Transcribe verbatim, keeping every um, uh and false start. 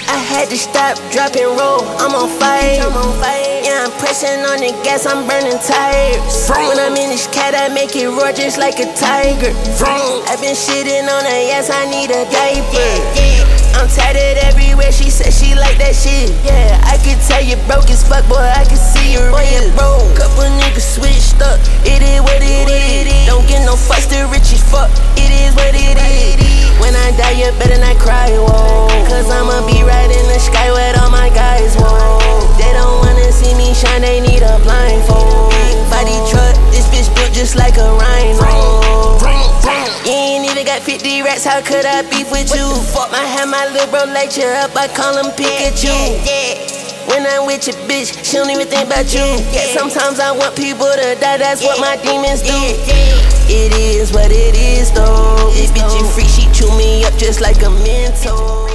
I had to stop, drop, and roll. I'm on fire. I'm on fire. Yeah, I'm pressing on the gas, I'm burning tires. When I'm in this cat, I make it roar just like a tiger. I've been shitting on her, yes, I need a diaper. I'm tatted everywhere, she said she like that shit. Yeah, I can tell you broke as fuck, boy, I can see you real. Couple niggas switched up, it is what it is. Don't get no fuss, still rich as fuck, it is what it is. When I die, you better not cry, whoa. Cause I'ma be right in the sky with all my guys, whoa. They don't wanna see me shine, they need a blindfold. Big body truck, this bitch built just like a rhino. You ain't even got fifty racks, how could I beef with you? Fuck, I have my little bro light you up, I call him Pikachu. When I'm with your bitch, she don't even think about you. Yeah, sometimes I want people to die, that's what my demons do. It is what it is though. This bitch you freak, she chew me up just like a mentor.